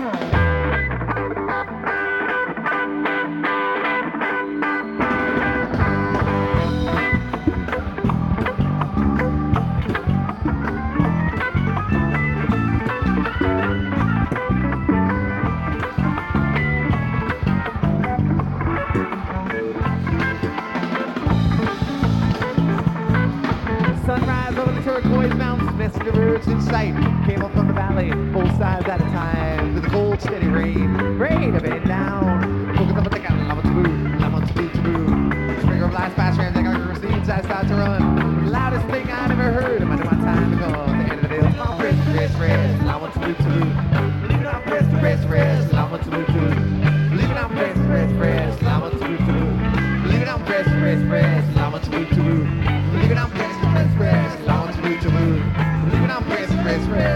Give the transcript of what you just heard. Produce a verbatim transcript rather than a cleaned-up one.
Sunrise over the turquoise mountains, messenger birds in sight. Came up from the valley, both sides at a time. With a cold, steady rain, rain up and down. Focus up on the cat, I want to move, I want to move to move. Springer of lights past hands, I got your receipts, I start to run. The loudest thing I ever heard, I'm under my time to go. At the end of the day, it's my rest, rest, rest, and I want to move to move. Leaving out rest, rest, rest, and I want to move to move. Leaving out rest, rest, rest, and I want to move to move. Leaving out rest, rest, rest, and I want to move to move. Leaving out rest, rest, rest, and I want to move to move. Leaving out rest, rest, rest.